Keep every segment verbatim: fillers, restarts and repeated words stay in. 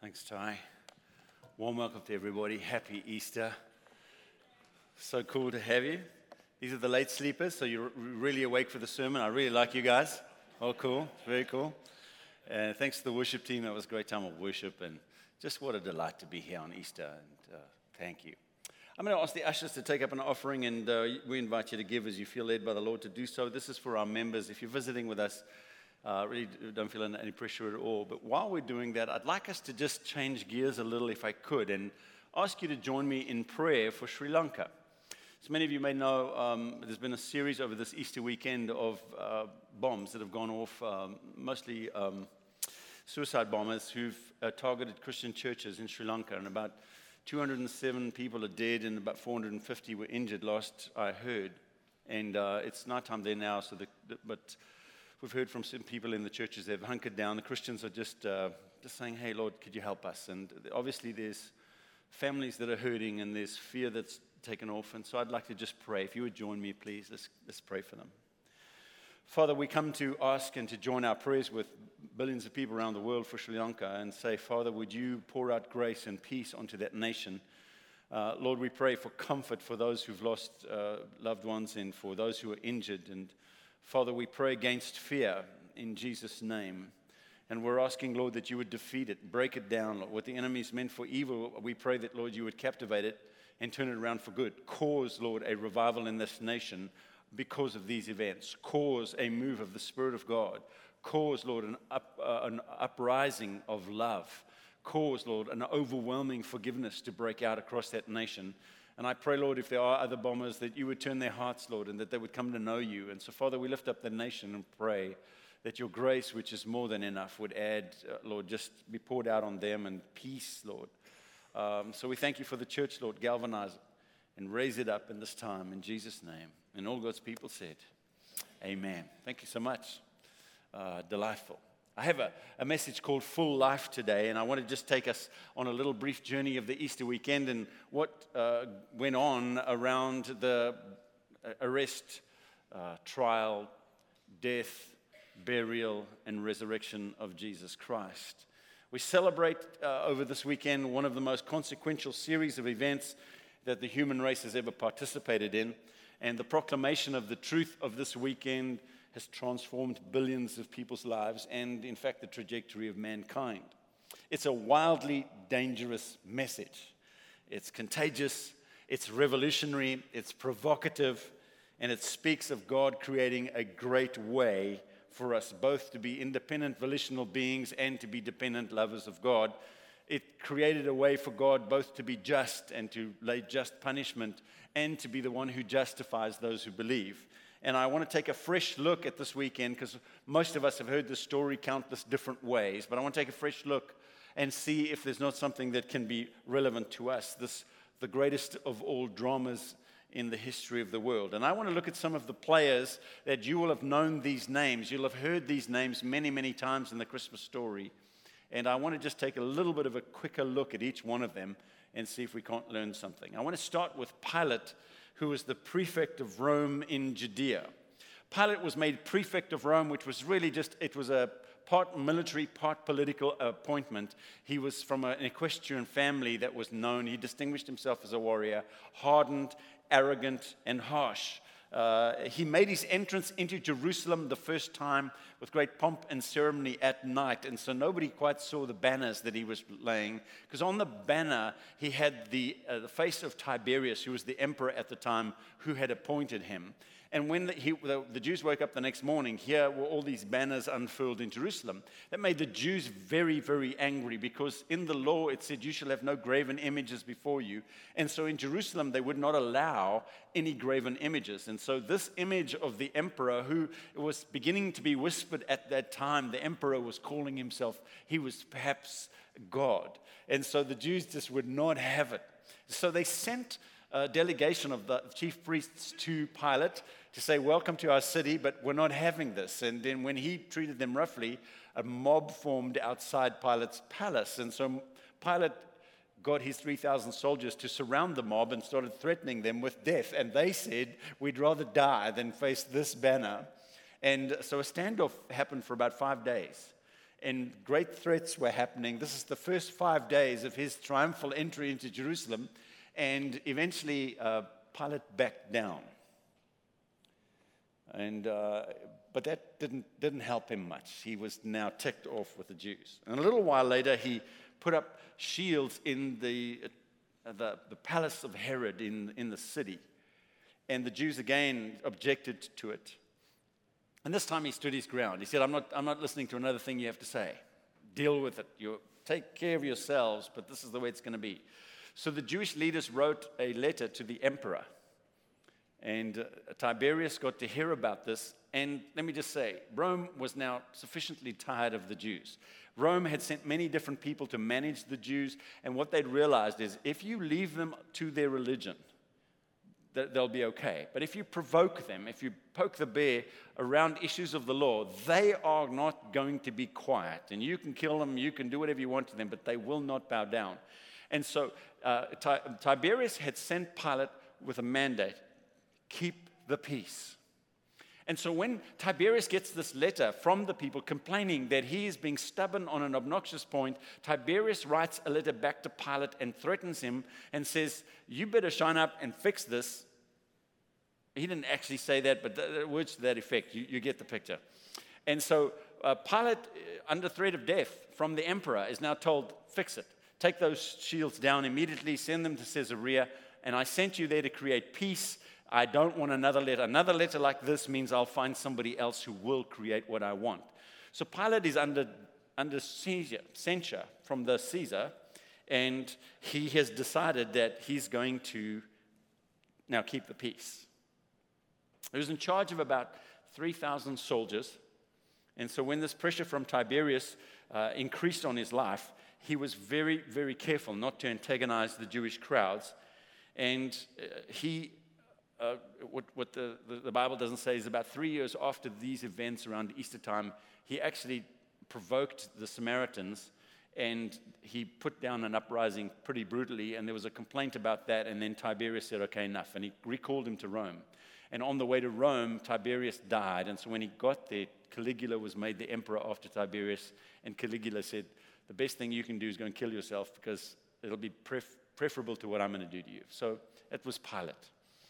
Thanks, Ty. Warm welcome to everybody. Happy Easter. So cool to have you. These are the late sleepers, so you're really awake for the sermon. I really like you guys. Oh, cool. Very cool. Uh, thanks to the worship team. That was a great time of worship, and just what a delight to be here on Easter. And uh, thank you. I'm going to ask the ushers to take up an offering, and uh, we invite you to give as you feel led by the Lord to do so. This is for our members. If you're visiting with us, Uh, really don't feel any pressure at all. But while we're doing that, I'd like us to just change gears a little if I could and ask you to join me in prayer for Sri Lanka. As many of you may know, um, there's been a series over this Easter weekend of uh, bombs that have gone off, um, mostly um, suicide bombers who've uh, targeted Christian churches in Sri Lanka. And about two hundred seven people are dead and about four hundred fifty were injured, last I heard. And uh, it's nighttime there now, so the, the, but... We've heard from some people in the churches they've hunkered down. The Christians are just uh, just saying, hey, Lord, could you help us? And obviously there's families that are hurting and there's fear that's taken off. And so I'd like to just pray. If you would join me, please, let's, let's pray for them. Father, we come to ask and to join our prayers with billions of people around the world for Sri Lanka and say, Father, would you pour out grace and peace onto that nation? Uh, Lord, we pray for comfort for those who've lost uh, loved ones and for those who are injured. And Father, we pray against fear in Jesus' name. And we're asking, Lord, that you would defeat it, break it down. Lord. What the enemy is meant for evil, we pray that, Lord, you would captivate it and turn it around for good. Cause, Lord, a revival in this nation because of these events. Cause a move of the Spirit of God. Cause, Lord, an, up, uh, an uprising of love. Cause, Lord, an overwhelming forgiveness to break out across that nation. And I pray, Lord, if there are other bombers, that you would turn their hearts, Lord, and that they would come to know you. And so, Father, we lift up the nation and pray that your grace, which is more than enough, would add, uh, Lord, just be poured out on them and peace, Lord. Um, so we thank you for the church, Lord. Galvanize it and raise it up in this time in Jesus' name. And all God's people said, amen. Thank you so much. Uh, delightful. I have a, a message called Full Life today, and I want to just take us on a little brief journey of the Easter weekend and what uh, went on around the arrest, uh, trial, death, burial, and resurrection of Jesus Christ. We celebrate uh, over this weekend one of the most consequential series of events that the human race has ever participated in, and the proclamation of the truth of this weekend has transformed billions of people's lives and, in fact, the trajectory of mankind. It's a wildly dangerous message. It's contagious, it's revolutionary, it's provocative, and it speaks of God creating a great way for us both to be independent volitional beings and to be dependent lovers of God. It created a way for God both to be just and to lay just punishment and to be the one who justifies those who believe. And I want to take a fresh look at this weekend because most of us have heard this story countless different ways. But I want to take a fresh look and see if there's not something that can be relevant to us. This, the greatest of all dramas in the history of the world. And I want to look at some of the players that you will have known these names. You'll have heard these names many, many times in the Christmas story. And I want to just take a little bit of a quicker look at each one of them and see if we can't learn something. I want to start with Pilate, who was the prefect of Rome in Judea. Pilate was made prefect of Rome, which was really just, it was a part military, part political appointment. He was from an equestrian family that was known. He distinguished himself as a warrior, hardened, arrogant, and harsh. Uh, he made his entrance into Jerusalem the first time with great pomp and ceremony at night, and so nobody quite saw the banners that he was laying, because on the banner he had the, uh, the face of Tiberius, who was the emperor at the time, who had appointed him. And when the, he, the, the Jews woke up the next morning, here were all these banners unfurled in Jerusalem. That made the Jews very, very angry, because in the law it said, you shall have no graven images before you. And so in Jerusalem they would not allow any graven images. And so this image of the emperor, who was beginning to be whispered at that time, the emperor was calling himself, he was perhaps God. And so the Jews just would not have it. So they sent a delegation of the chief priests to Pilate to say, welcome to our city, but we're not having this. And then when he treated them roughly, a mob formed outside Pilate's palace. And so Pilate got his three thousand soldiers to surround the mob and started threatening them with death. And they said, we'd rather die than face this banner. And so a standoff happened for about five days. and great threats were happening. This is the first five days of his triumphal entry into Jerusalem, and eventually uh, Pilate backed down. And uh, but that didn't didn't help him much. He was now ticked off with the Jews. And a little while later, he put up shields in the uh, the, the palace of Herod in in the city, and the Jews again objected to it. And this time he stood his ground. He said, I'm not, I'm not listening to another thing you have to say. Deal with it. You take care of yourselves, but this is the way it's going to be. So the Jewish leaders wrote a letter to the emperor. And uh, Tiberius got to hear about this. And let me just say, Rome was now sufficiently tired of the Jews. Rome had sent many different people to manage the Jews. And what they'd realized is if you leave them to their religion, they'll be okay. But if you provoke them, if you poke the bear around issues of the law, they are not going to be quiet. And you can kill them, you can do whatever you want to them, but they will not bow down. And so uh, Tiberius had sent Pilate with a mandate, keep the peace. And so when Tiberius gets this letter from the people complaining that he is being stubborn on an obnoxious point, Tiberius writes a letter back to Pilate and threatens him and says, you better shine up and fix this. He didn't actually say that, but the words to that effect, you, you get the picture. And so uh, Pilate, under threat of death from the emperor, is now told, fix it. Take those shields down immediately, send them to Caesarea, and I sent you there to create peace. I don't want another letter. Another letter like this means I'll find somebody else who will create what I want. So Pilate is under, under censure from the Caesar, and he has decided that he's going to now keep the peace. He was in charge of about three thousand soldiers, and so when this pressure from Tiberius uh, increased on his life, he was very, very careful not to antagonize the Jewish crowds, and uh, he Uh, what, what the, the, the Bible doesn't say is about three years after these events around Easter time, he actually provoked the Samaritans, and he put down an uprising pretty brutally, and there was a complaint about that, and then Tiberius said, okay, enough, and he recalled him to Rome. And on the way to Rome, Tiberius died, and so when he got there, Caligula was made the emperor after Tiberius, and Caligula said, the best thing you can do is go and kill yourself, because it'll be pref- preferable to what I'm going to do to you. So it was Pilate.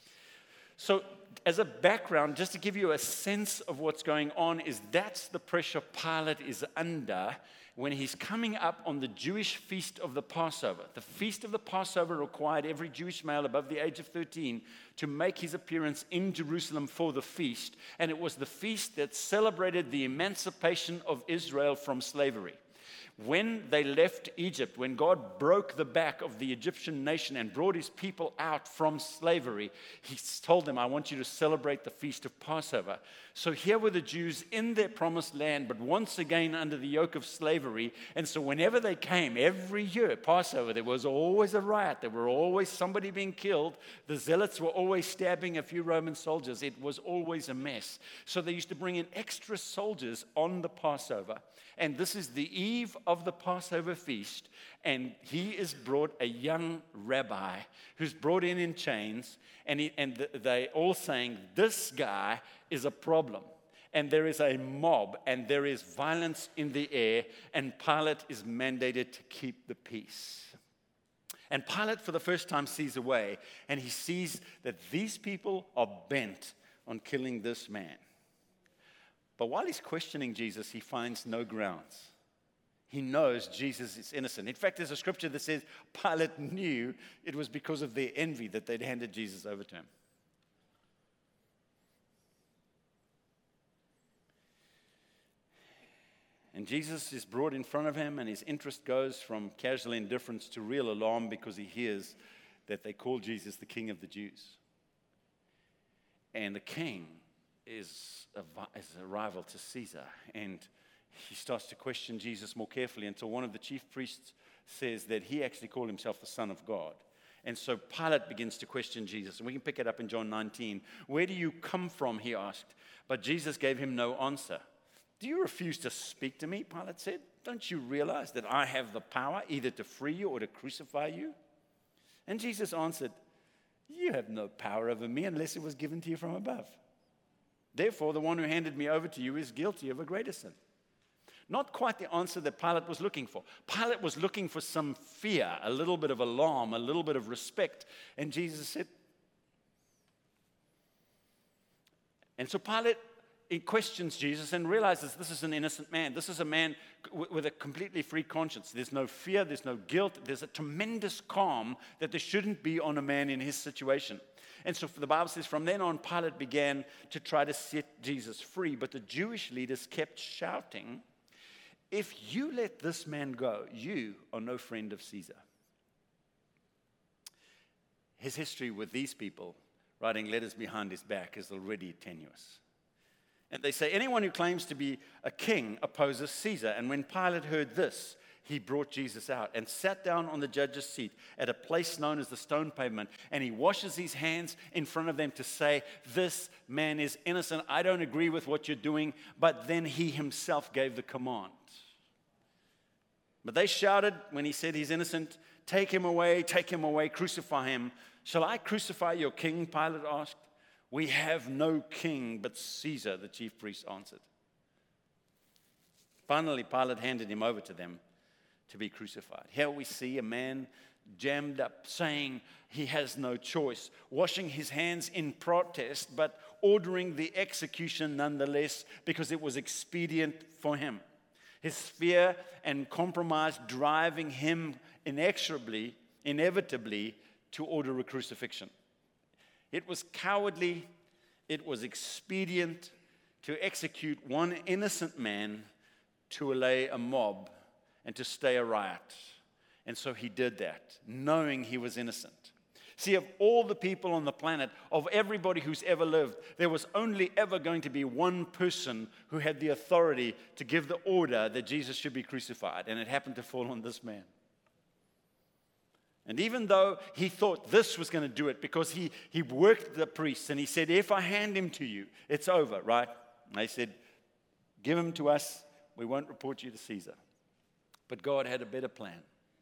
So as a background, just to give you a sense of what's going on, is that's the pressure Pilate is under when he's coming up on the Jewish feast of the Passover. The feast of the Passover required every Jewish male above the age of thirteen to make his appearance in Jerusalem for the feast, and it was the feast that celebrated the emancipation of Israel from slavery. When they left Egypt, when God broke the back of the Egyptian nation and brought his people out from slavery, he told them, I want you to celebrate the feast of Passover. So here were the Jews in their promised land, but once again under the yoke of slavery. And so whenever they came, every year, Passover, there was always a riot. There were always somebody being killed. The zealots were always stabbing a few Roman soldiers. It was always a mess. So they used to bring in extra soldiers on the Passover. And this is the eve of the Passover feast, and he is brought a young rabbi who's brought in in chains, and, he, and they all saying, this guy is a problem. And there is a mob, and there is violence in the air, and Pilate is mandated to keep the peace. And Pilate, for the first time, sees a way, and he sees that these people are bent on killing this man. But while he's questioning Jesus, he finds no grounds. He knows Jesus is innocent. In fact, there's a scripture that says Pilate knew it was because of their envy that they'd handed Jesus over to him. And Jesus is brought in front of him, and his interest goes from casual indifference to real alarm because he hears that they call Jesus the King of the Jews. And the king is a, is a rival to Caesar. And he starts to question Jesus more carefully until one of the chief priests says that he actually called himself the Son of God. And so Pilate begins to question Jesus. And we can pick it up in John nineteen. Where do you come from, he asked. But Jesus gave him no answer. Do you refuse to speak to me, Pilate said. Don't you realize that I have the power either to free you or to crucify you? And Jesus answered, you have no power over me unless it was given to you from above. Therefore, the one who handed me over to you is guilty of a greater sin. Not quite the answer that Pilate was looking for. Pilate was looking for some fear, a little bit of alarm, a little bit of respect. And Jesus said, and so Pilate he questions Jesus and realizes this is an innocent man. This is a man with a completely free conscience. There's no fear, there's no guilt. There's a tremendous calm that there shouldn't be on a man in his situation. And so the Bible says, from then on, Pilate began to try to set Jesus free. But the Jewish leaders kept shouting, if you let this man go, you are no friend of Caesar. His history with these people, writing letters behind his back, is already tenuous. And they say, anyone who claims to be a king opposes Caesar. And when Pilate heard this, he brought Jesus out and sat down on the judge's seat at a place known as the Stone Pavement. And he washes his hands in front of them to say, this man is innocent. I don't agree with what you're doing. But then he himself gave the command. But they shouted when he said he's innocent, take him away, take him away, crucify him. Shall I crucify your king? Pilate asked. We have no king but Caesar, the chief priest answered. Finally, Pilate handed him over to them to be crucified. Here we see a man jammed up, saying he has no choice, washing his hands in protest, but ordering the execution nonetheless because it was expedient for him. His fear and compromise driving him inexorably, inevitably, to order a crucifixion. It was cowardly, it was expedient to execute one innocent man to allay a mob and to stay a riot. And so he did that, knowing he was innocent. See, of all the people on the planet, of everybody who's ever lived, there was only ever going to be one person who had the authority to give the order that Jesus should be crucified, and it happened to fall on this man. And even though he thought this was going to do it, because he, he worked the priests and he said, if I hand him to you, it's over, right? And they said, give him to us, we won't report you to Caesar. But God had a better plan.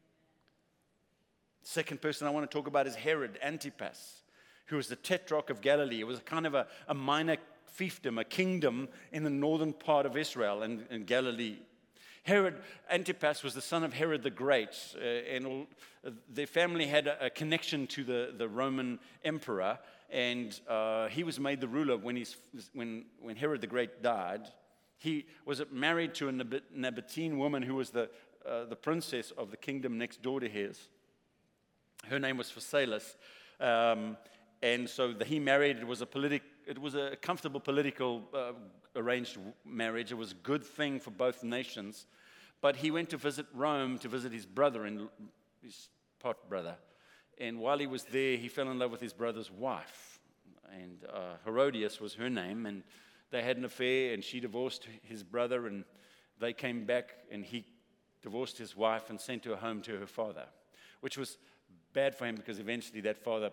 The second person I want to talk about is Herod Antipas, who was the tetrarch of Galilee. It was kind of a, a minor fiefdom, a kingdom in the northern part of Israel and, and Galilee. Herod Antipas was the son of Herod the Great, uh, and all, uh, their family had a, a connection to the, the Roman emperor, and uh, he was made the ruler when, he's, when, when Herod the Great died. He was married to a Nabatean woman who was the, uh, the princess of the kingdom next door to his. Her name was Phasaelus, um, and so the, he married. It was a politic. It was a comfortable political uh, arranged marriage. It was a good thing for both nations. But he went to visit Rome to visit his brother and his pot brother. And while he was there, he fell in love with his brother's wife. And uh, Herodias was her name. And they had an affair, and she divorced his brother. And they came back, and he divorced his wife and sent her home to her father, which was bad for him because eventually that father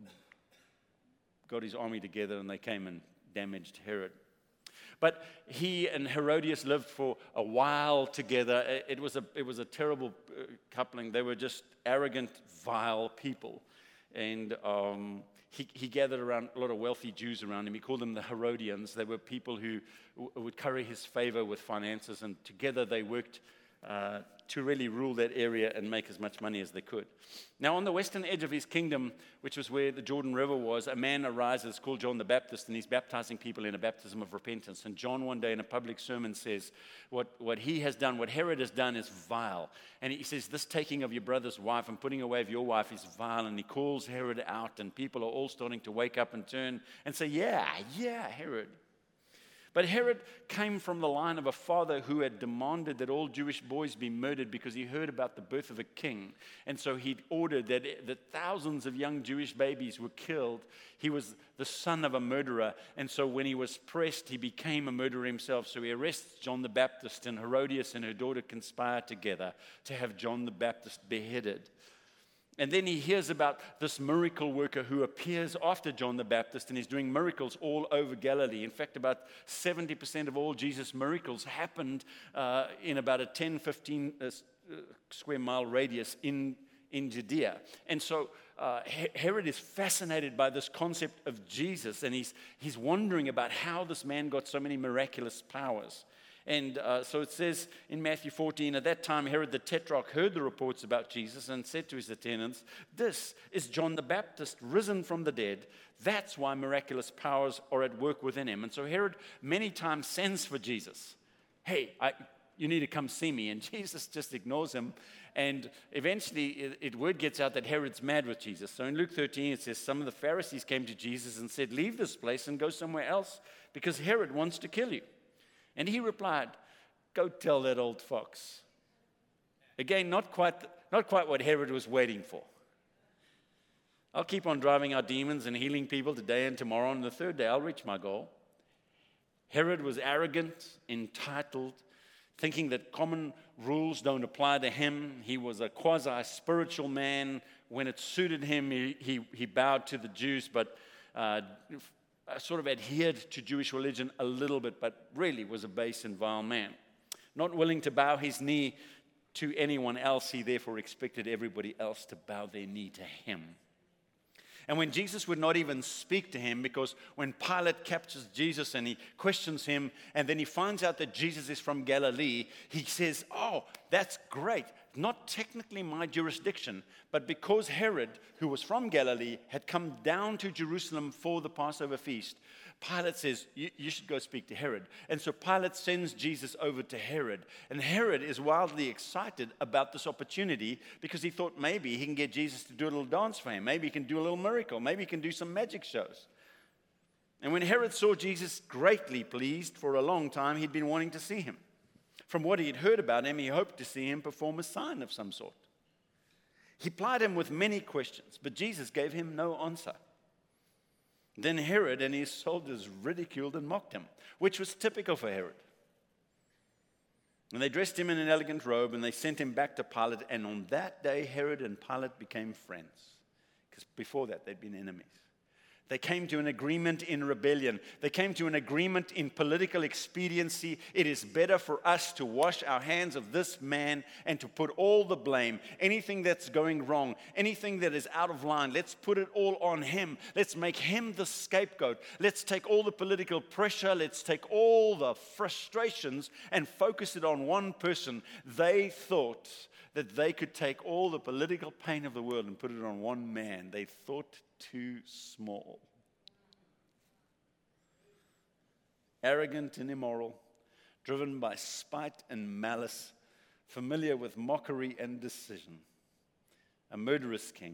got his army together and they came and damaged Herod. But he and Herodias lived for a while together. It was a, it was a terrible coupling. They were just arrogant, vile people. And um, he, he gathered around a lot of wealthy Jews around him. He called them the Herodians. They were people who w- would curry his favor with finances, and together they worked uh, to really rule that area and make as much money as they could. Now, on the western edge of his kingdom, which was where the Jordan River was, a man arises called John the Baptist, and he's baptizing people in a baptism of repentance. And John one day in a public sermon says, what, what he has done, what Herod has done is vile. And he says, this taking of your brother's wife and putting away of your wife is vile. And he calls Herod out, and people are all starting to wake up and turn and say, yeah, yeah, Herod. But Herod came from the line of a father who had demanded that all Jewish boys be murdered because he heard about the birth of a king. And so he ordered that, that thousands of young Jewish babies were killed. He was the son of a murderer. And so when he was pressed, he became a murderer himself. So he arrests John the Baptist, and Herodias and her daughter conspire together to have John the Baptist beheaded. And then he hears about this miracle worker who appears after John the Baptist, and he's doing miracles all over Galilee. In fact, about seventy percent of all Jesus' miracles happened uh, in about a ten, fifteen uh, square mile radius in, in Judea. And so uh, Herod is fascinated by this concept of Jesus, and he's, he's wondering about how this man got so many miraculous powers. And uh, so it says in Matthew fourteen, at that time Herod the Tetrarch heard the reports about Jesus and said to his attendants, "This is John the Baptist risen from the dead. That's why miraculous powers are at work within him." And so Herod many times sends for Jesus. Hey, I, you need to come see me. And Jesus just ignores him. And eventually it, it word gets out that Herod's mad with Jesus. So in Luke thirteen it says, some of the Pharisees came to Jesus and said, "Leave this place and go somewhere else because Herod wants to kill you." And he replied, "Go tell that old fox." Again, not quite, not quite what Herod was waiting for. I'll keep on driving out demons and healing people today and tomorrow, and the third day I'll reach my goal. Herod was arrogant, entitled, thinking that common rules don't apply to him. He was a quasi-spiritual man. When it suited him, he, he, he bowed to the Jews, but uh, sort of adhered to Jewish religion a little bit, but really was a base and vile man. Not willing to bow his knee to anyone else, he therefore expected everybody else to bow their knee to him. And when Jesus would not even speak to him, because when Pilate captures Jesus and he questions him, and then he finds out that Jesus is from Galilee, he says, "Oh, that's great. Not technically my jurisdiction, but because Herod, who was from Galilee, had come down to Jerusalem for the Passover feast, Pilate says, you, you should go speak to Herod." And so Pilate sends Jesus over to Herod. And Herod is wildly excited about this opportunity because he thought maybe he can get Jesus to do a little dance for him. Maybe he can do a little miracle. Maybe he can do some magic shows. And when Herod saw Jesus, greatly pleased. For a long time he'd been wanting to see him. From what he had heard about him, he hoped to see him perform a sign of some sort. He plied him with many questions, but Jesus gave him no answer. Then Herod and his soldiers ridiculed and mocked him, which was typical for Herod. And they dressed him in an elegant robe, and they sent him back to Pilate. And on that day, Herod and Pilate became friends, because before that, they'd been enemies. They came to an agreement in rebellion. They came to an agreement in political expediency. It is better for us to wash our hands of this man and to put all the blame, anything that's going wrong, anything that is out of line, let's put it all on him. Let's make him the scapegoat. Let's take all the political pressure. Let's take all the frustrations and focus it on one person. They thought that they could take all the political pain of the world and put it on one man. They thought too small. Arrogant and immoral, driven by spite and malice, familiar with mockery and decision. A murderous king,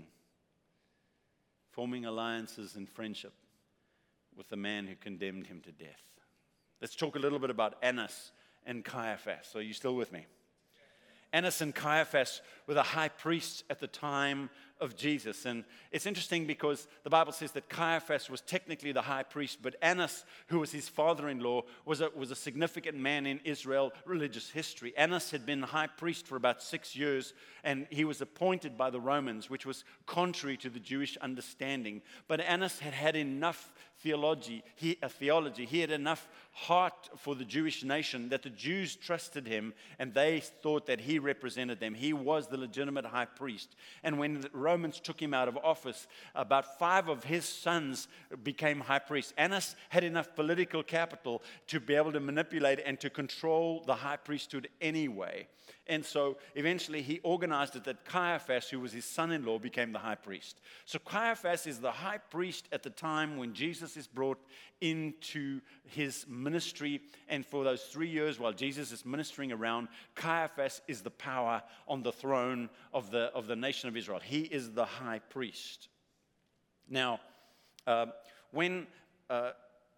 forming alliances in friendship with the man who condemned him to death. Let's talk a little bit about Annas and Caiaphas. Are you still with me? Annas and Caiaphas were the high priests at the time of Jesus. And it's interesting because the Bible says that Caiaphas was technically the high priest, but Annas, who was his father-in-law, was a, was a significant man in Israel religious history. Annas had been high priest for about six years, and he was appointed by the Romans, which was contrary to the Jewish understanding. But Annas had had enough theology, he, uh, theology. He had enough heart for the Jewish nation that the Jews trusted him, and they thought that he represented them. He was the legitimate high priest. And when the Romans took him out of office, about five of his sons became high priests. Annas had enough political capital to be able to manipulate and to control the high priesthood anyway. And so eventually he organized it that Caiaphas, who was his son-in-law, became the high priest. So Caiaphas is the high priest at the time when Jesus is brought into his ministry. And for those three years while Jesus is ministering around, Caiaphas is the power on the throne of the, of the nation of Israel. He is the high priest. Now, uh, when uh,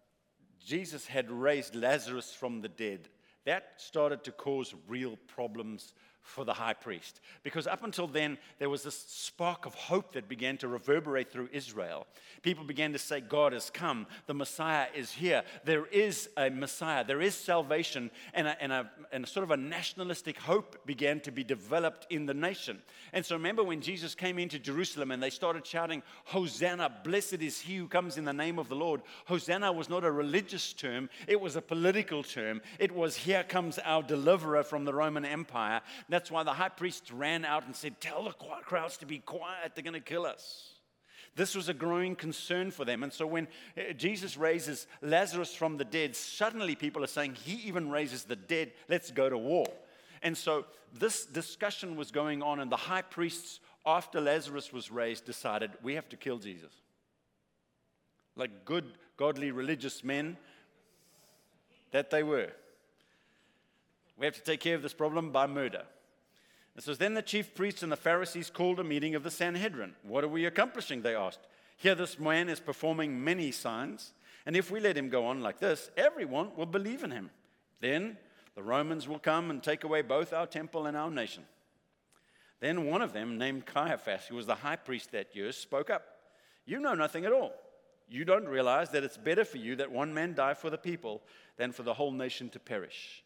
Jesus had raised Lazarus from the dead, that started to cause real problems for the high priest. Because up until then, there was this spark of hope that began to reverberate through Israel. People began to say, God has come. The Messiah is here. There is a Messiah. There is salvation. And a, and a, and a sort of a nationalistic hope began to be developed in the nation. And so remember when Jesus came into Jerusalem and they started shouting, Hosanna, blessed is he who comes in the name of the Lord. Hosanna was not a religious term. It was a political term. It was, here comes our deliverer from the Roman Empire. That's why the high priest ran out and said, tell the crowds to be quiet, they're going to kill us. This was a growing concern for them. And so when uh, Jesus raises Lazarus from the dead, suddenly people are saying, he even raises the dead, let's go to war. And so this discussion was going on, and the high priests, after Lazarus was raised, decided, we have to kill Jesus. Like good, godly, religious men that they were. We have to take care of this problem by murder. And so then the chief priests and the Pharisees called a meeting of the Sanhedrin. What are we accomplishing, they asked. Here this man is performing many signs, and if we let him go on like this, everyone will believe in him. Then the Romans will come and take away both our temple and our nation. Then one of them, named Caiaphas, who was the high priest that year, spoke up. You know nothing at all. You don't realize that it's better for you that one man die for the people than for the whole nation to perish.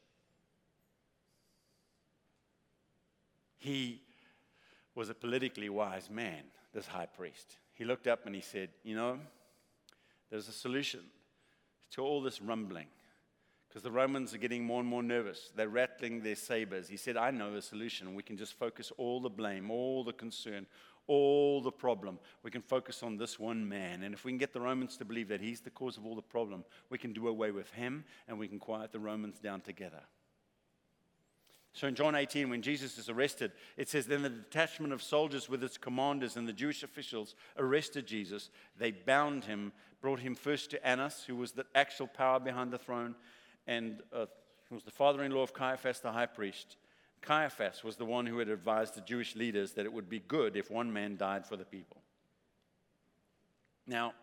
He was a politically wise man, this high priest. He looked up and he said, you know, there's a solution to all this rumbling, because the Romans are getting more and more nervous. They're rattling their sabers. He said, I know the solution. We can just focus all the blame, all the concern, all the problem. We can focus on this one man. And if we can get the Romans to believe that he's the cause of all the problem, we can do away with him and we can quiet the Romans down together. So in John eighteen, when Jesus is arrested, it says, then the detachment of soldiers with its commanders and the Jewish officials arrested Jesus. They bound him, brought him first to Annas, who was the actual power behind the throne, and uh, was the father-in-law of Caiaphas, the high priest. Caiaphas was the one who had advised the Jewish leaders that it would be good if one man died for the people. Now,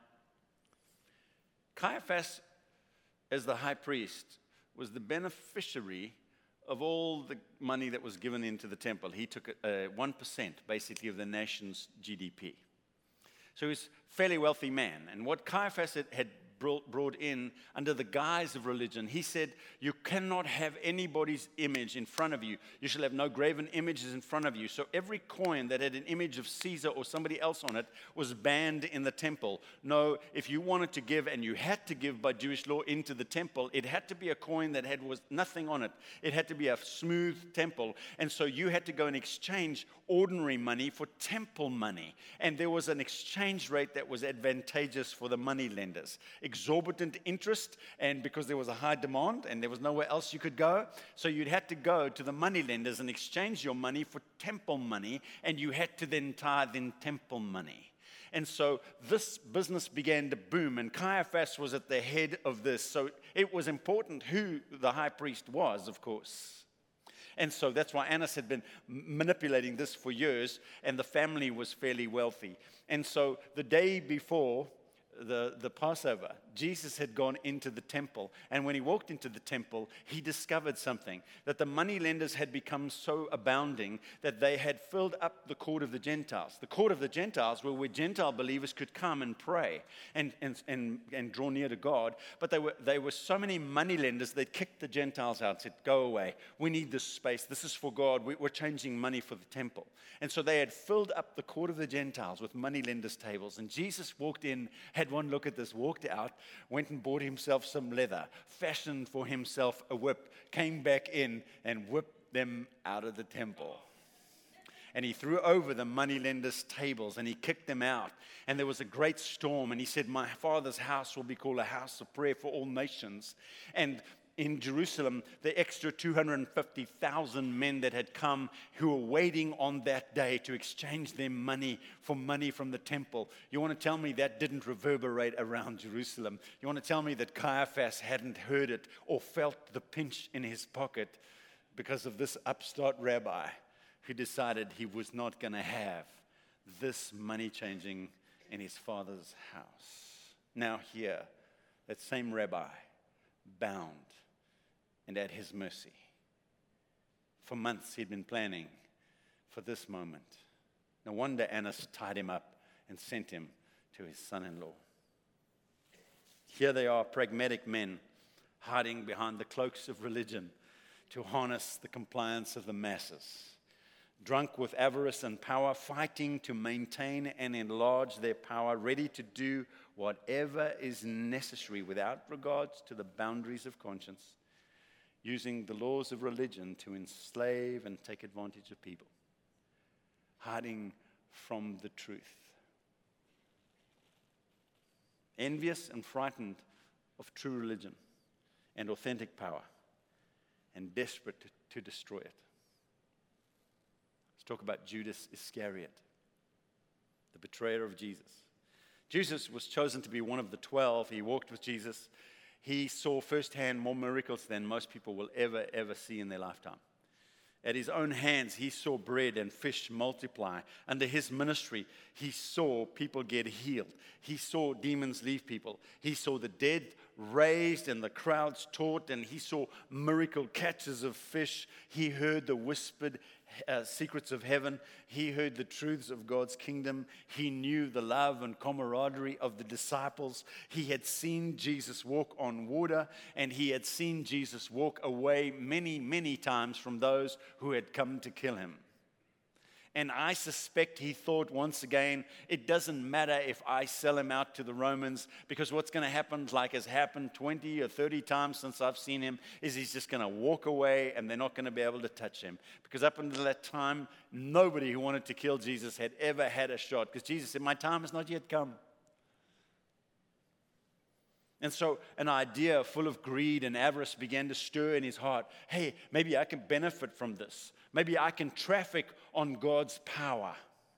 Caiaphas, as the high priest, was the beneficiary of all the money that was given into the temple. He took uh, one percent, basically, of the nation's G D P. So he was a fairly wealthy man. And what Caiaphas had, had brought, brought in under the guise of religion, he said, you cannot have anybody's image in front of you. You shall have no graven images in front of you. So every coin that had an image of Caesar or somebody else on it was banned in the temple. No, if you wanted to give, and you had to give by Jewish law into the temple, it had to be a coin that had was nothing on it. It had to be a smooth temple. And so you had to go and exchange ordinary money for temple money. And there was an exchange rate that was advantageous for the money lenders. Exorbitant interest, and because there was a high demand and there was nowhere else you could go, so you'd had to go to the money lenders and exchange your money for temple money, and you had to then tithe in temple money. And so this business began to boom, and Caiaphas was at the head of this. So it was important who the high priest was, of course. And so that's why Annas had been manipulating this for years, and the family was fairly wealthy. And so the day before The, the Passover, Jesus had gone into the temple, and when he walked into the temple, he discovered something, that the money lenders had become so abounding that they had filled up the court of the Gentiles. The court of the Gentiles were where Gentile believers could come and pray and, and, and, and draw near to God, but they were, they were so many money lenders, they kicked the Gentiles out, said, go away, we need this space, this is for God, we, we're changing money for the temple. And so they had filled up the court of the Gentiles with money lenders' tables, and Jesus walked in, had one look at this, walked out, went and bought himself some leather, fashioned for himself a whip, came back in and whipped them out of the temple. And he threw over the moneylenders' tables and he kicked them out. And there was a great storm, and he said, my Father's house will be called a house of prayer for all nations. And in Jerusalem, the extra two hundred fifty thousand men that had come, who were waiting on that day to exchange their money for money from the temple. You want to tell me that didn't reverberate around Jerusalem? You want to tell me that Caiaphas hadn't heard it or felt the pinch in his pocket because of this upstart rabbi who decided he was not going to have this money changing in his Father's house? Now here, that same rabbi, bound and at his mercy. For months he'd been planning for this moment. No wonder Annas tied him up and sent him to his son-in-law. Here they are, pragmatic men, hiding behind the cloaks of religion to harness the compliance of the masses. Drunk with avarice and power, fighting to maintain and enlarge their power, ready to do whatever is necessary without regards to the boundaries of conscience, using the laws of religion to enslave and take advantage of people, hiding from the truth. envious and frightened of true religion and authentic power, and desperate to, to destroy it. Let's talk about Judas Iscariot, the betrayer of Jesus. Jesus was chosen to be one of the twelve. He walked with Jesus. He saw firsthand more miracles than most people will ever, ever see in their lifetime. At his own hands, he saw bread and fish multiply. Under his ministry, he saw people get healed. He saw demons leave people. He saw the dead raised and the crowds taught, and he saw miracle catches of fish. He heard the whispered uh, secrets of heaven. He heard the truths of God's kingdom. He knew the love and camaraderie of the disciples. He had seen Jesus walk on water, and he had seen Jesus walk away many, many times from those who had come to kill him. And I suspect he thought once again, it doesn't matter if I sell him out to the Romans, because what's going to happen, like has happened twenty or thirty times since I've seen him, is he's just going to walk away and they're not going to be able to touch him. Because up until that time, nobody who wanted to kill Jesus had ever had a shot, because Jesus said, my time has not yet come. And so an idea full of greed and avarice began to stir in his heart. Hey, maybe I can benefit from this. Maybe I can traffic on God's power.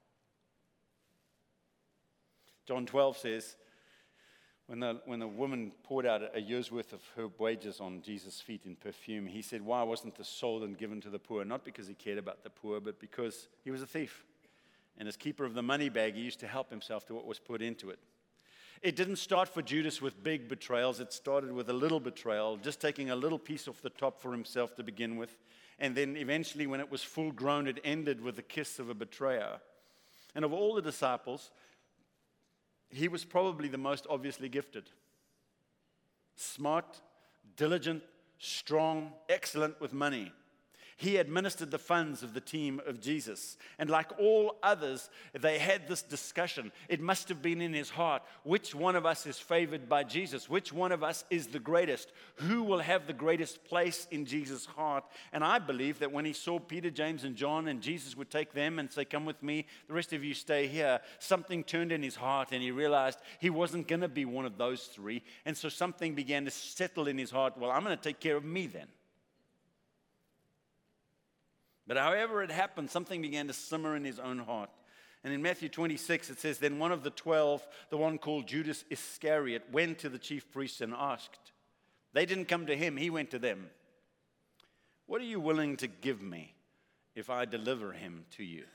John twelve says, when the, when the woman poured out a year's worth of her wages on Jesus' feet in perfume, he said, why wasn't this sold and given to the poor? Not because he cared about the poor, but because he was a thief. And as keeper of the money bag, he used to help himself to what was put into it. It didn't start for Judas with big betrayals. It started with a little betrayal, just taking a little piece off the top for himself to begin with. And then eventually, when it was full grown, it ended with the kiss of a betrayer. And of all the disciples, he was probably the most obviously gifted. Smart, diligent, strong, excellent with money. He administered the funds of the team of Jesus. And like all others, they had this discussion. It must have been in his heart. Which one of us is favored by Jesus? Which one of us is the greatest? Who will have the greatest place in Jesus' heart? And I believe that when he saw Peter, James, and John, and Jesus would take them and say, come with me, the rest of you stay here, something turned in his heart, and he realized he wasn't going to be one of those three. And so something began to settle in his heart. Well, I'm going to take care of me then. But however it happened, something began to simmer in his own heart. And in Matthew twenty-six, it says, then one of the twelve, the one called Judas Iscariot, went to the chief priests and asked. They didn't come to him, he went to them. What are you willing to give me if I deliver him to you?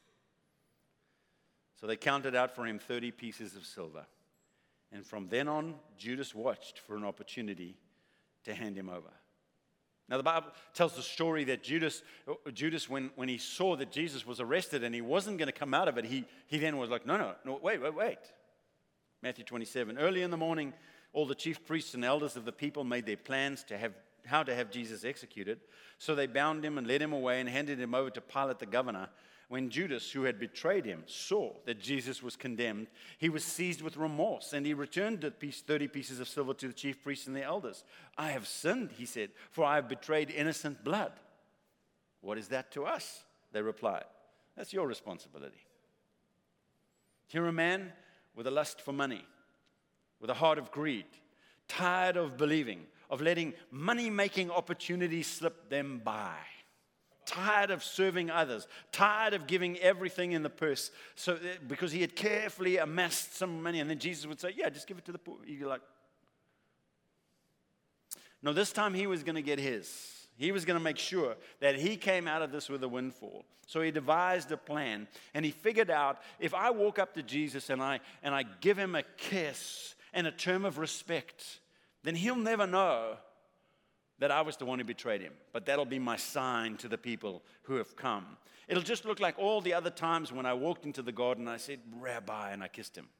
So they counted out for him thirty pieces of silver. And from then on, Judas watched for an opportunity to hand him over. Now, the Bible tells the story that Judas, Judas when, when he saw that Jesus was arrested and he wasn't going to come out of it, he, he then was like, no, no, no, wait, wait, wait. Matthew twenty-seven, early in the morning, all the chief priests and elders of the people made their plans to have how to have Jesus executed. So they bound him and led him away and handed him over to Pilate the governor. When Judas, who had betrayed him, saw that Jesus was condemned, he was seized with remorse, and he returned the piece, thirty pieces of silver to the chief priests and the elders. I have sinned, he said, for I have betrayed innocent blood. What is that to us? They replied. That's your responsibility. Here a man with a lust for money, with a heart of greed, tired of believing, of letting money-making opportunities slip them by. Tired of serving others, tired of giving everything in the purse, so because he had carefully amassed some money, and then Jesus would say, yeah, just give it to the poor. You're like, no, this time he was going to get his. He was going to make sure that he came out of this with a windfall. So he devised a plan, and he figured out, if I walk up to Jesus and I and I give him a kiss and a term of respect, then he'll never know that I was the one who betrayed him. But that'll be my sign to the people who have come. It'll just look like all the other times when I walked into the garden, I said, Rabbi, and I kissed him.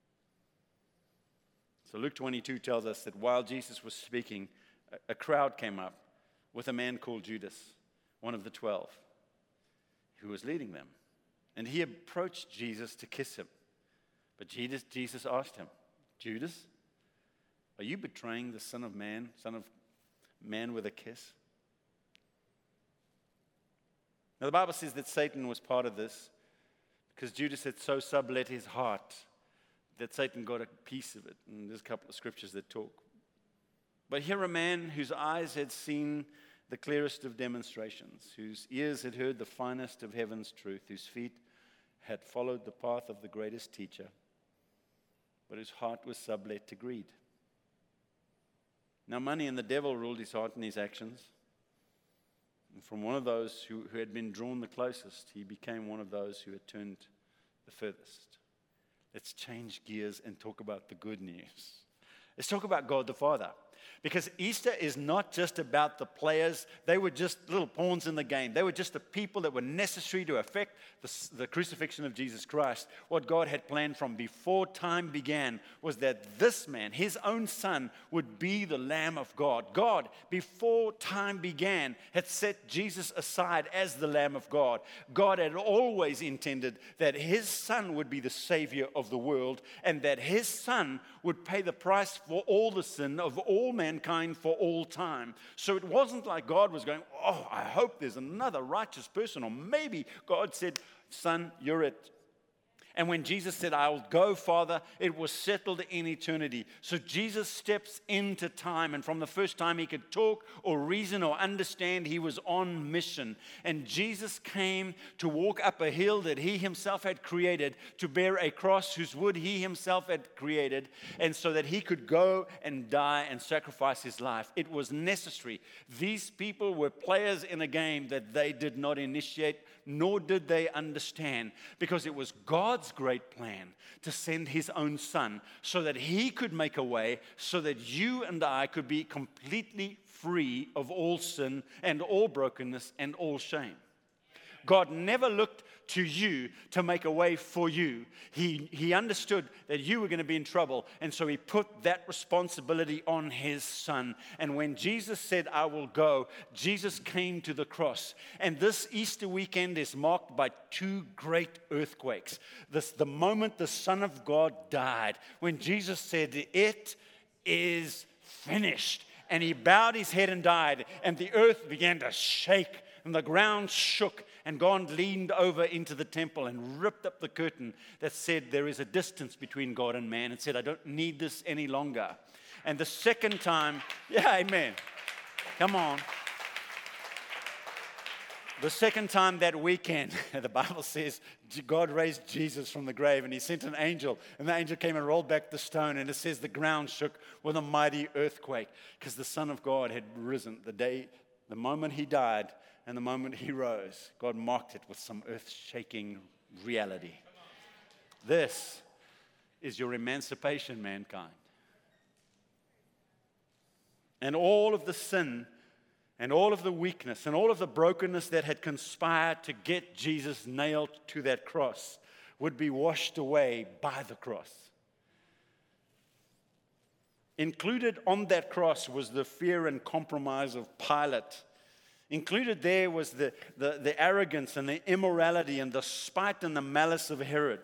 So Luke twenty-two tells us that while Jesus was speaking, a crowd came up with a man called Judas, one of the twelve, who was leading them. And he approached Jesus to kiss him. But Jesus, Jesus asked him, Judas, are you betraying the Son of Man, Son of Man with a kiss? Now the Bible says that Satan was part of this because Judas had so sublet his heart that Satan got a piece of it. And there's a couple of scriptures that talk. But here a man whose eyes had seen the clearest of demonstrations, whose ears had heard the finest of heaven's truth, whose feet had followed the path of the greatest teacher, but whose heart was sublet to greed. Now money and the devil ruled his heart and his actions. And from one of those who, who had been drawn the closest, he became one of those who had turned the furthest. Let's change gears and talk about the good news. Let's talk about God the Father. Because Easter is not just about the players. They were just little pawns in the game. They were just the people that were necessary to effect the, the crucifixion of Jesus Christ. What God had planned from before time began was that this man, his own son, would be the Lamb of God. God, before time began, had set Jesus aside as the Lamb of God. God had always intended that his son would be the Savior of the world, and that his son would pay the price for all the sin of all mankind for all time. So it wasn't like God was going, oh, I hope there's another righteous person. Or maybe God said, son, you're it. And when Jesus said, I'll go, Father, it was settled in eternity. So Jesus steps into time, and from the first time he could talk or reason or understand, he was on mission. And Jesus came to walk up a hill that he himself had created, to bear a cross whose wood he himself had created, and so that he could go and die and sacrifice his life. It was necessary. These people were players in a game that they did not initiate, nor did they understand, because it was God's great plan to send his own son so that he could make a way so that you and I could be completely free of all sin and all brokenness and all shame. God never looked to you to make a way for you. He, he understood that you were going to be in trouble, and so he put that responsibility on his son. And when Jesus said, I will go, Jesus came to the cross. And this Easter weekend is marked by two great earthquakes. This, the moment the Son of God died, when Jesus said, it is finished. And he bowed his head and died, and the earth began to shake, and the ground shook, and God leaned over into the temple and ripped up the curtain that said there is a distance between God and man, and said, I don't need this any longer. And the second time, yeah, amen. Come on. The second time that weekend, the Bible says, God raised Jesus from the grave, and he sent an angel, and the angel came and rolled back the stone, and it says the ground shook with a mighty earthquake, because the Son of God had risen. The day, the moment he died, and the moment he rose, God marked it with some earth-shaking reality. This is your emancipation, mankind. And all of the sin and all of the weakness and all of the brokenness that had conspired to get Jesus nailed to that cross would be washed away by the cross. Included on that cross was the fear and compromise of Pilate. Included there was the, the, the arrogance and the immorality and the spite and the malice of Herod.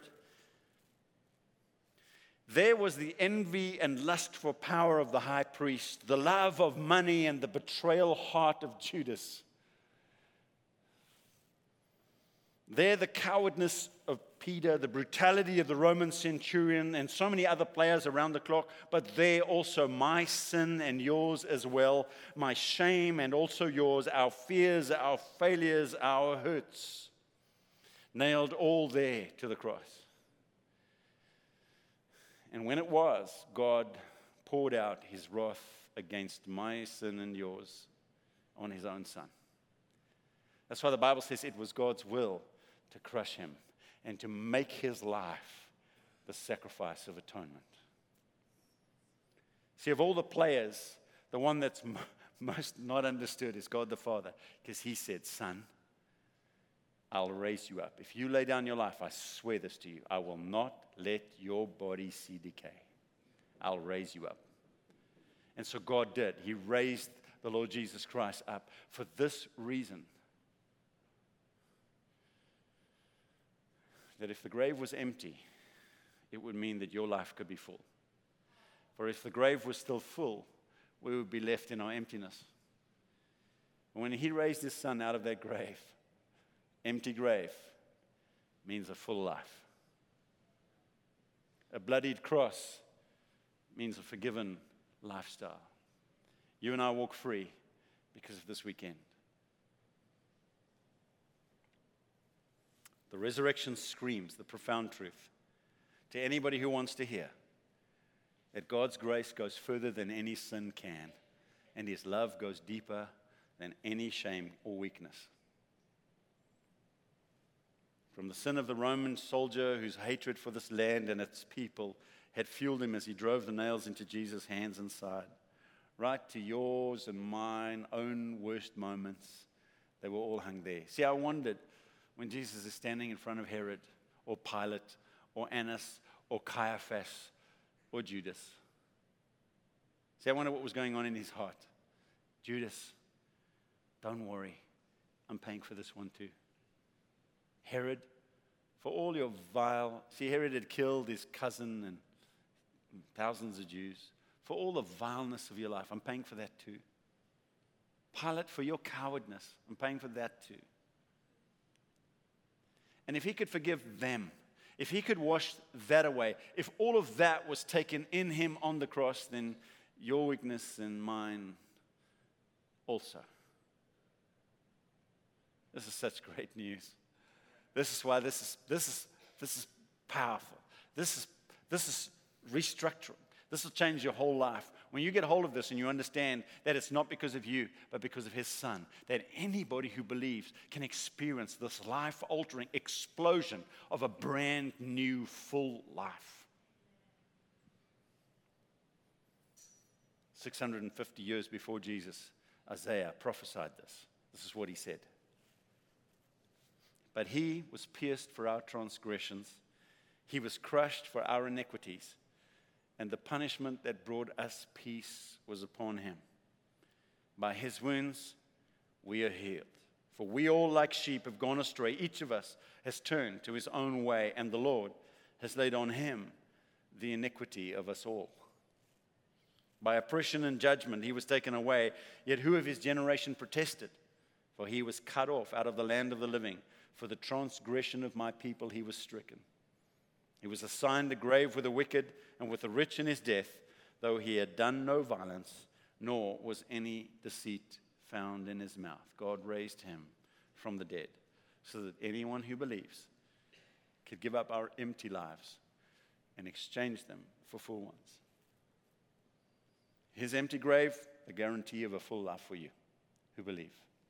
There was the envy and lust for power of the high priest, the love of money and the betrayal heart of Judas. There the cowardness of Peter, the brutality of the Roman centurion, and so many other players around the clock, but there also my sin and yours as well, my shame and also yours, our fears, our failures, our hurts, nailed all there to the cross. And when it was, God poured out his wrath against my sin and yours on his own son. That's why the Bible says it was God's will to crush him and to make his life the sacrifice of atonement. See, of all the players, the one that's m- most not understood is God the Father, because he said, son, I'll raise you up. If you lay down your life, I swear this to you, I will not let your body see decay. I'll raise you up. And so God did. He raised the Lord Jesus Christ up for this reason. That if the grave was empty, it would mean that your life could be full. For if the grave was still full, we would be left in our emptiness. And when he raised his son out of that grave, empty grave means a full life. A bloodied cross means a forgiven lifestyle. You and I walk free because of this weekend. The resurrection screams the profound truth to anybody who wants to hear that God's grace goes further than any sin can, and His love goes deeper than any shame or weakness. From the sin of the Roman soldier whose hatred for this land and its people had fueled him as he drove the nails into Jesus' hands and side, right to yours and mine own worst moments, they were all hung there. See, I wondered when Jesus is standing in front of Herod or Pilate or Annas or Caiaphas or Judas. See, I wonder what was going on in his heart. Judas, don't worry, I'm paying for this one too. Herod, for all your vile, see, Herod had killed his cousin and thousands of Jews. For all the vileness of your life, I'm paying for that too. Pilate, for your cowardness, I'm paying for that too. And if He could forgive them, if He could wash that away, if all of that was taken in Him on the cross, then your weakness and mine also. This is such great news. This is why this is this is this is powerful. This is this is restructuring. This will change your whole life. When you get hold of this and you understand that it's not because of you, but because of His Son, that anybody who believes can experience this life-altering explosion of a brand new, full life. six hundred fifty years before Jesus, Isaiah prophesied this. This is what he said. But He was pierced for our transgressions. He was crushed for our iniquities. And the punishment that brought us peace was upon Him. By His wounds, we are healed. For we all like sheep have gone astray. Each of us has turned to his own way, and the Lord has laid on Him the iniquity of us all. By oppression and judgment He was taken away. Yet who of His generation protested? For He was cut off out of the land of the living. For the transgression of my people He was stricken. He was assigned a grave with the wicked and with the rich in His death, though He had done no violence, nor was any deceit found in His mouth. God raised Him from the dead, so that anyone who believes could give up our empty lives and exchange them for full ones. His empty grave, the guarantee of a full life for you who believe.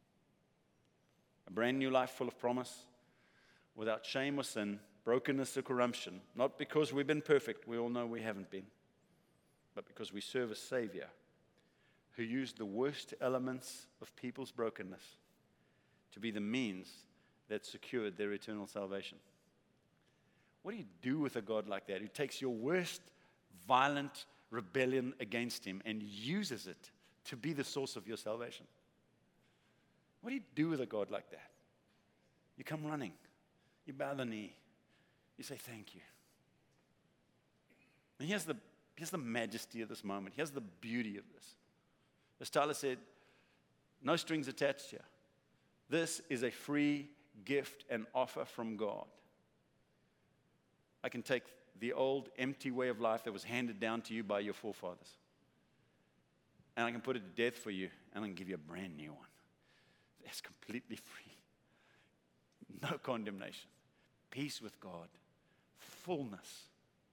A brand new life full of promise, without shame or sin, brokenness or corruption, not because we've been perfect, we all know we haven't been, but because we serve a Savior who used the worst elements of people's brokenness to be the means that secured their eternal salvation. What do you do with a God like that, who takes your worst violent rebellion against Him and uses it to be the source of your salvation? What do you do with a God like that? You come running. You bow the knee. You say, thank you. And here's the, here's the majesty of this moment. Here's the beauty of this. As Tyler said, no strings attached here. This is a free gift and offer from God. I can take the old empty way of life that was handed down to you by your forefathers, and I can put it to death for you, and I can give you a brand new one. It's completely free. No condemnation. Peace with God. Fullness.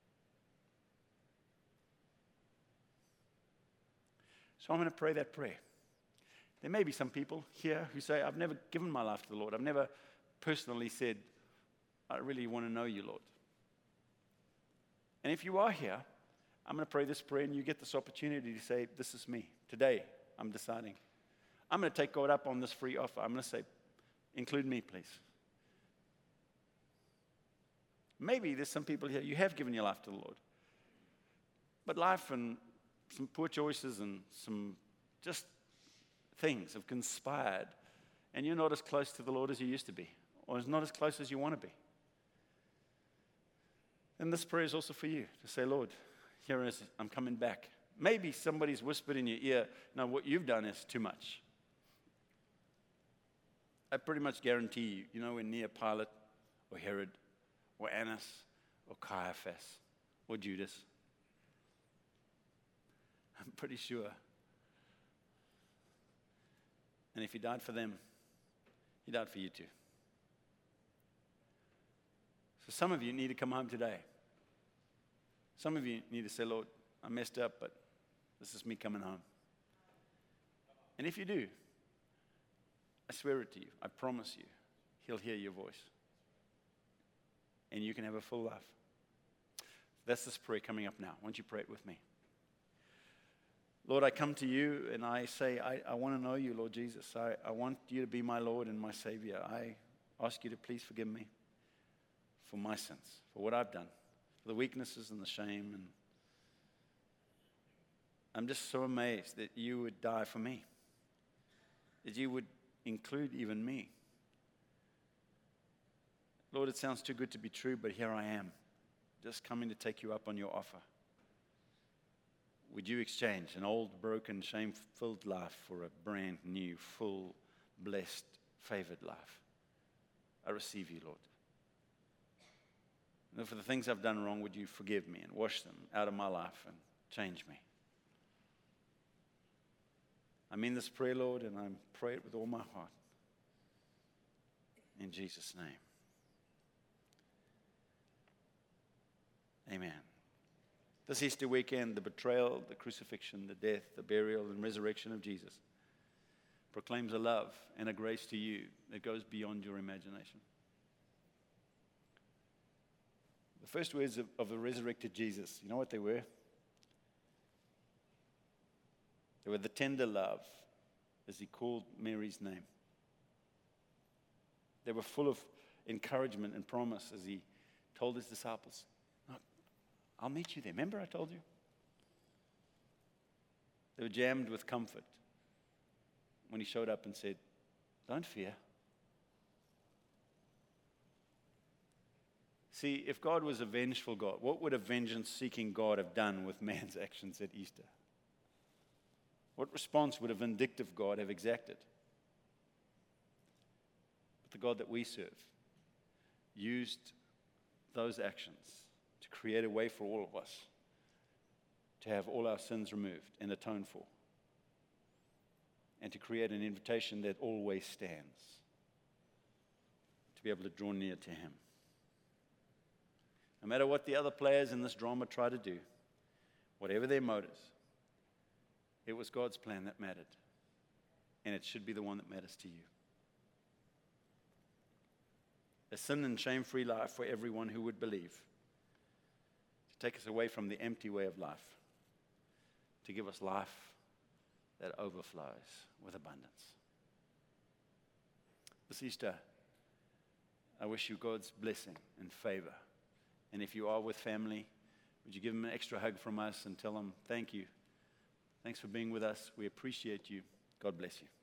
So I'm going to pray that prayer. There may be some people here who say, I've never given my life to the Lord. I've never personally said, I really want to know you, Lord. And if you are here, I'm going to pray this prayer and you get this opportunity to say, this is me. Today, I'm deciding. I'm going to take God up on this free offer. I'm going to say, include me, please. Maybe there's some people here, you have given your life to the Lord. But life and some poor choices and some just things have conspired, and you're not as close to the Lord as you used to be, or is not as close as you want to be. And this prayer is also for you, to say, Lord, here is, I'm coming back. Maybe somebody's whispered in your ear, no, what you've done is too much. I pretty much guarantee you, you're nowhere near Pilate or Herod or Annas or Caiaphas or Judas. I'm pretty sure. And if he died for them, he died for you too. So some of you need to come home today. Some of you need to say, Lord, I messed up, but this is me coming home. And if you do, I swear it to you, I promise you, he'll hear your voice. And you can have a full life. That's this prayer coming up now. Why don't you pray it with me? Lord, I come to you and I say, I, I want to know you, Lord Jesus. I, I want you to be my Lord and my Savior. I ask you to please forgive me for my sins, for what I've done, for the weaknesses and the shame. And I'm just so amazed that you would die for me, that you would include even me. Lord, it sounds too good to be true, but here I am, just coming to take you up on your offer. Would you exchange an old, broken, shame-filled life for a brand new, full, blessed, favored life? I receive you, Lord. And for the things I've done wrong, would you forgive me and wash them out of my life and change me? I mean this prayer, Lord, and I pray it with all my heart. In Jesus' name. Amen. This Easter weekend, the betrayal, the crucifixion, the death, the burial, and resurrection of Jesus proclaims a love and a grace to you that goes beyond your imagination. The first words of, of the resurrected Jesus, you know what they were? They were the tender love as he called Mary's name. They were full of encouragement and promise as he told his disciples, I'll meet you there. Remember I told you? They were jammed with comfort when he showed up and said, don't fear. See, if God was a vengeful God, what would a vengeance-seeking God have done with man's actions at Easter? What response would a vindictive God have exacted? But the God that we serve used those actions to create a way for all of us to have all our sins removed and atoned for, and to create an invitation that always stands, to be able to draw near to him. No matter what the other players in this drama try to do, whatever their motives, it was God's plan that mattered, and it should be the one that matters to you. A sin and shame-free life for everyone who would believe, to take us away from the empty way of life, to give us life that overflows with abundance. This Easter, I wish you God's blessing and favor. And if you are with family, would you give them an extra hug from us and tell them, thank you. Thanks for being with us. We appreciate you. God bless you.